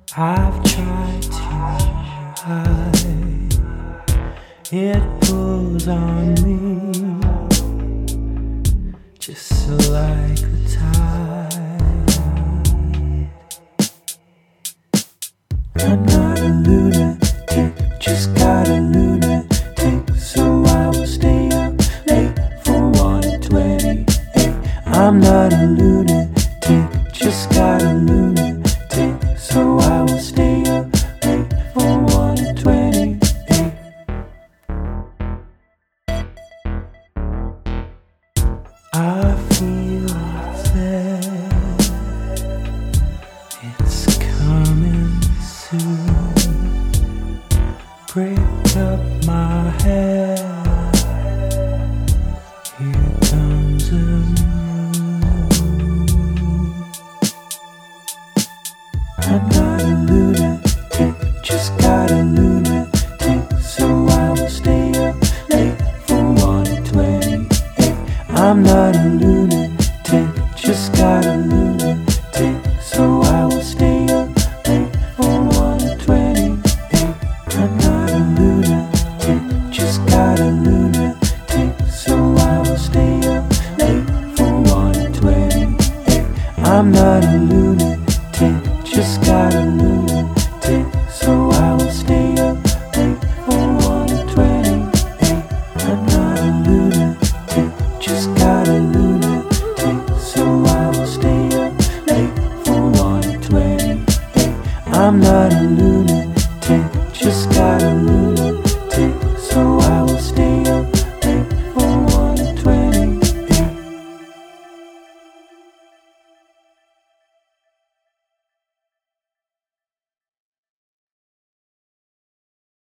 I've tried to hide, it pulls on me, just like the tide. I'm not a lunatic, just got a lunatic, so I will stay up late for 1:28. I'm not a lunatic, just got a lunatic, so I will stay up late for 1:28. I feel it's there, it's coming soon. Break up my head, here comes a moon. I'm not a lunatic, just got a lunatic, so I will stay up late for 1:28. I'm not a lunatic, just got a lunatic, so I will stay up late for 1:28. I'm not a lunatic, just got a lunatic, so I will stay up late for 1:28. I'm not a lunatic, just got a lunatic, so I will stay up late for 1:28. I'm not a lunatic, just got a lunatic, so I will stay up late for 1:28. I'm not a lunatic, just got